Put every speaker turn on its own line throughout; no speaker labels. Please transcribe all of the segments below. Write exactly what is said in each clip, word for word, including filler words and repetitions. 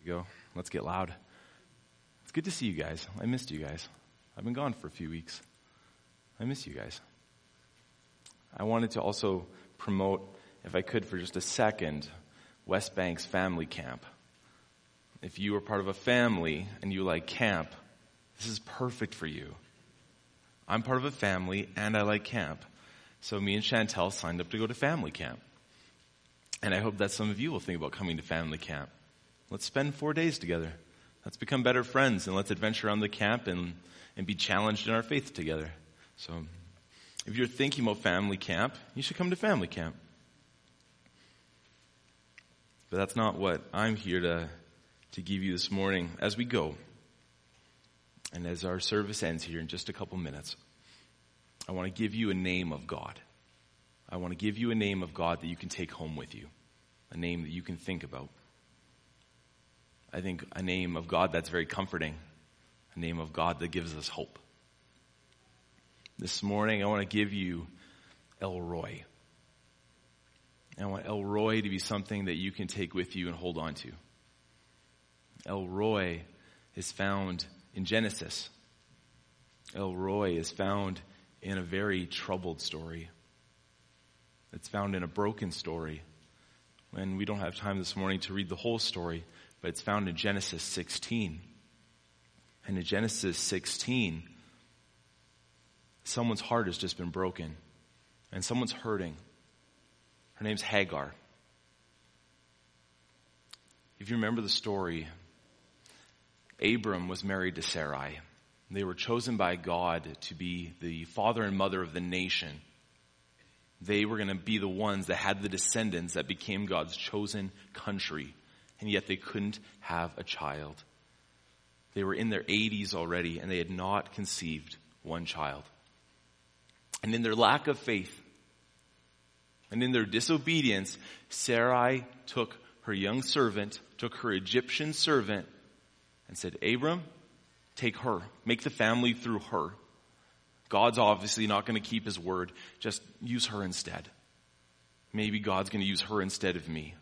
go. Let's get loud. It's good to see you guys. I missed you guys. I've been gone for a few weeks. I miss you guys. I wanted to also promote, if I could for just a second, West Bank's family camp. If you are part of a family and you like camp, this is perfect for you. I'm part of a family and I like camp. So me and Chantel signed up to go to family camp. And I hope that some of you will think about coming to family camp. Let's spend four days together. Let's become better friends and let's adventure around the camp and, and be challenged in our faith together. So if you're thinking about family camp, you should come to family camp. But that's not what I'm here to, to give you this morning as we go. And as our service ends here in just a couple minutes, I want to give you a name of God. I want to give you a name of God that you can take home with you. A name that you can think about. I think a name of God that's very comforting. A name of God that gives us hope. This morning I want to give you El Roi. I want El Roi to be something that you can take with you and hold on to. El Roi is found in Genesis. El Roi is found in a very troubled story. It's found in a broken story. And we don't have time this morning to read the whole story, but it's found in Genesis sixteen. And in Genesis sixteen, someone's heart has just been broken. And someone's hurting. Her name's Hagar. If you remember the story, Abram was married to Sarai. They were chosen by God to be the father and mother of the nation. They were going to be the ones that had the descendants that became God's chosen country. And yet they couldn't have a child. They were in their eighties already and they had not conceived one child. And in their lack of faith and in their disobedience, Sarai took her young servant, took her Egyptian servant and said, Abram, take her. Make the family through her. God's obviously not going to keep his word. Just use her instead. Maybe God's going to use her instead of me.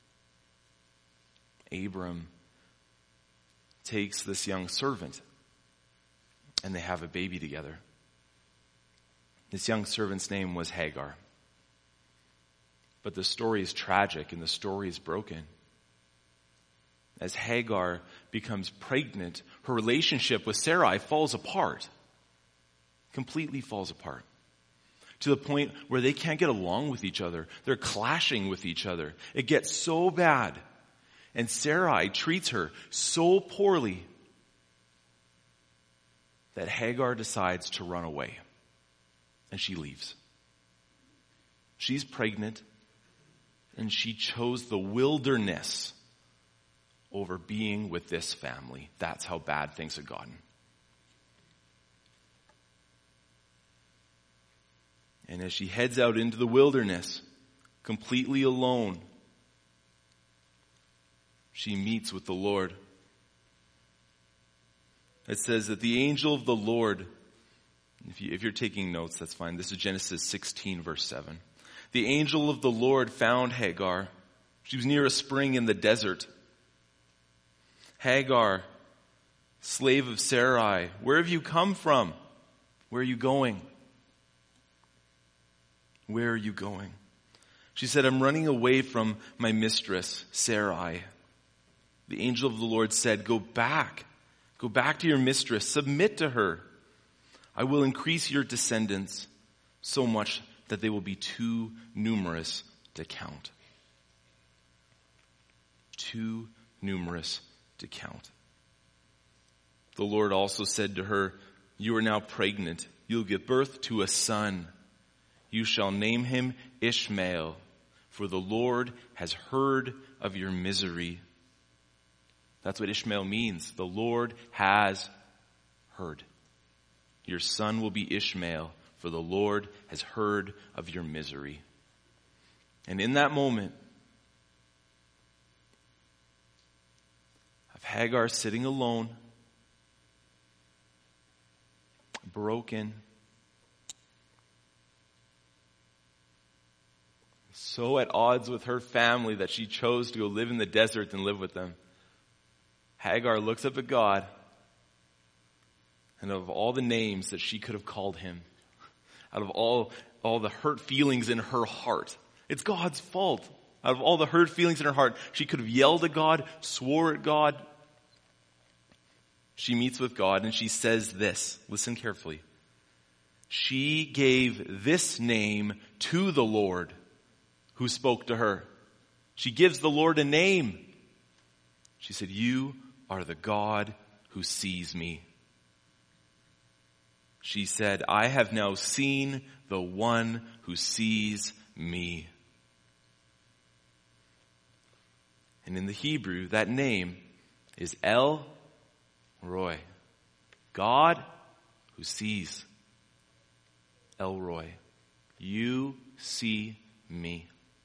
Abram takes this young servant and they have a baby together. This young servant's name was Hagar. But the story is tragic and the story is broken. As Hagar becomes pregnant, her relationship with Sarai falls apart. Completely falls apart. To the point where they can't get along with each other. They're clashing with each other. It gets so bad. And Sarai treats her so poorly that Hagar decides to run away. And she leaves. She's pregnant. And she chose the wilderness over being with this family. That's how bad things had gotten. And as she heads out into the wilderness, completely alone, she meets with the Lord. It says that the angel of the Lord, if, you, if you're taking notes, that's fine. This is Genesis sixteen, verse seven. The angel of the Lord found Hagar. She was near a spring in the desert. Hagar, slave of Sarai, where have you come from? Where are you going? Where are you going? She said, I'm running away from my mistress, Sarai. The angel of the Lord said, go back. Go back to your mistress. Submit to her. I will increase your descendants so much that they will be too numerous to count. Too numerous to count. The Lord also said to her, you are now pregnant. You'll give birth to a son. You shall name him Ishmael, for the Lord has heard of your misery. That's what Ishmael means. The Lord has heard. Your son will be Ishmael, for the Lord has heard of your misery. And in that moment of Hagar sitting alone, broken, so at odds with her family that she chose to go live in the desert and live with them. Hagar looks up at God, and of all the names that she could have called him, out of all, all the hurt feelings in her heart, it's God's fault. Out of all the hurt feelings in her heart, she could have yelled at God, swore at God. She meets with God and she says this. Listen carefully. She gave this name to the Lord who spoke to her. She gives the Lord a name. She said, "You are the God who sees me." She said, "I have now seen the one who sees me." And in the Hebrew, that name is El Roi. God who sees. El Roi. You see me.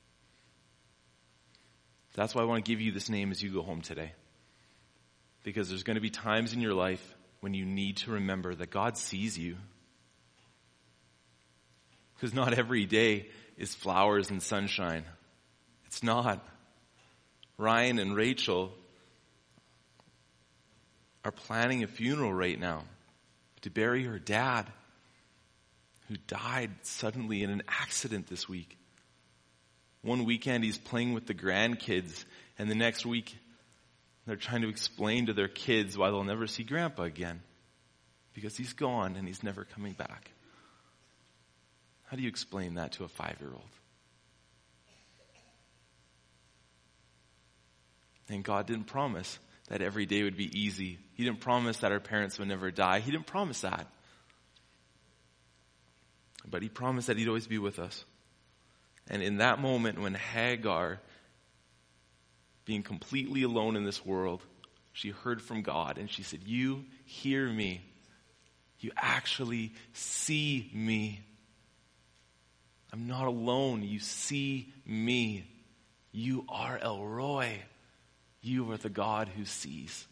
That's why I want to give you this name as you go home today. Because there's going to be times in your life when you need to remember that God sees you. Because not every day is flowers and sunshine. It's not. Ryan and Rachel are planning a funeral right now to bury her dad, who died suddenly in an accident this week. One weekend he's playing with the grandkids, and the next week they're trying to explain to their kids why they'll never see Grandpa again. Because he's gone and he's never coming back. How do you explain that to a five-year-old? And God didn't promise that every day would be easy. He didn't promise that our parents would never die. He didn't promise that. But he promised that he'd always be with us. And in that moment when Hagar, being completely alone in this world, she heard from God and she said, "You hear me. You actually see me. I'm not alone. You see me. You are El Roi. You are the God who sees."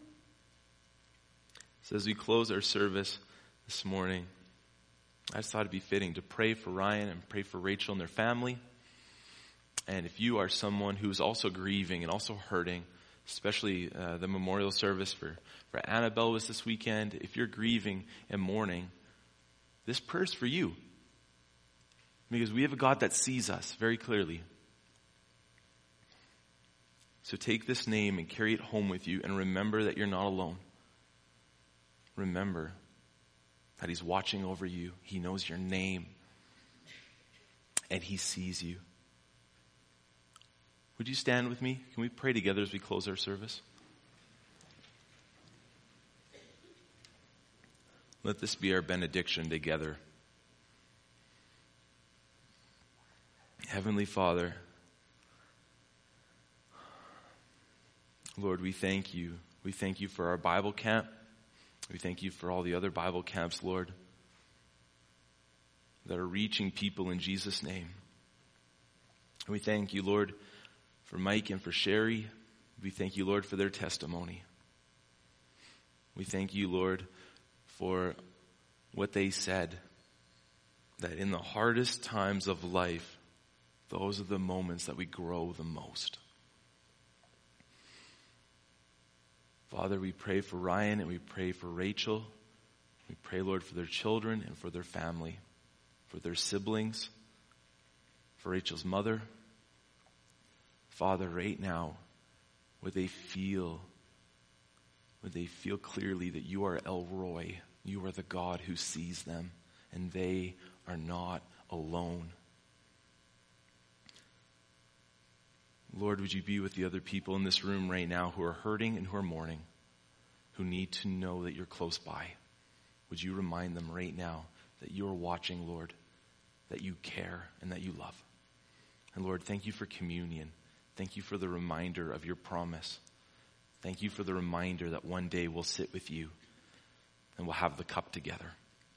So as we close our service this morning, I just thought it'd be fitting to pray for Ryan and pray for Rachel and their family. And if you are someone who's also grieving and also hurting, especially uh, the memorial service for, for Annabelle was this weekend. If you're grieving and mourning, this prayer's for you. Because we have a God that sees us very clearly. So take this name and carry it home with you and remember that you're not alone. Remember that he's watching over you. He knows your name. And he sees you. Would you stand with me? Can we pray together as we close our service? Let this be our benediction together. Heavenly Father, Lord, we thank you. We thank you for our Bible camp. We thank you for all the other Bible camps, Lord, that are reaching people in Jesus' name. We thank you, Lord, for Mike and for Sherry. We thank you, Lord, for their testimony. We thank you, Lord, for what they said, that in the hardest times of life, those are the moments that we grow the most. Father, we pray for Ryan and we pray for Rachel. We pray, Lord, for their children and for their family, for their siblings, for Rachel's mother. Father, right now, would they feel, would they feel clearly that you are El Roi, you are the God who sees them, and they are not alone. Lord, would you be with the other people in this room right now who are hurting and who are mourning, who need to know that you're close by? Would you remind them right now that you are watching, Lord, that you care and that you love? And Lord, thank you for communion. Thank you for the reminder of your promise. Thank you for the reminder that one day we'll sit with you and we'll have the cup together.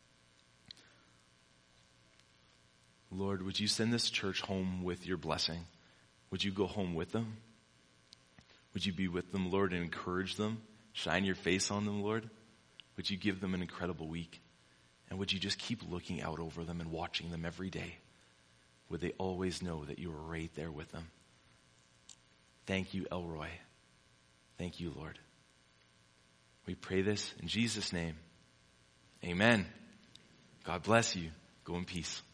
Lord, would you send this church home with your blessing? Would you go home with them? Would you be with them, Lord, and encourage them? Shine your face on them, Lord? Would you give them an incredible week? And would you just keep looking out over them and watching them every day? Would they always know that you are right there with them? Thank you, El Roi. Thank you, Lord. We pray this in Jesus' name. Amen. God bless you. Go in peace.